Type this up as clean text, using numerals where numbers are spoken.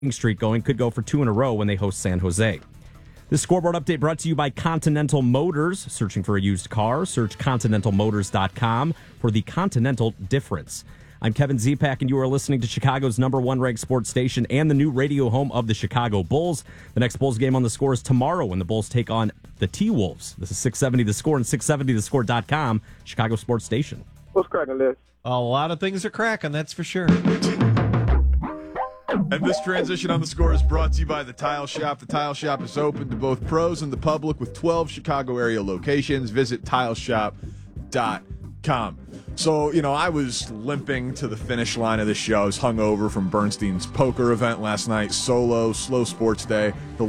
streak going, could go for 2 in a row when they host San Jose. This scoreboard update brought to you by Continental Motors. Searching for a used car? Search ContinentalMotors.com for the Continental difference. I'm Kevin Zepak, and you are listening to Chicago's #1 ranked sports station and the new radio home of the Chicago Bulls. The next Bulls game on The Score is tomorrow when the Bulls take on the T-Wolves. This is 670 The Score and 670thescore.com, Chicago sports station. What's cracking, Liz? A lot of things are cracking, that's for sure. And this transition on The Score is brought to you by The Tile Shop. The Tile Shop is open to both pros and the public with 12 Chicago area locations. Visit tileshop.com. So, I was limping to the finish line of the show. I was hungover from Bernstein's poker event last night. Solo, slow sports day. The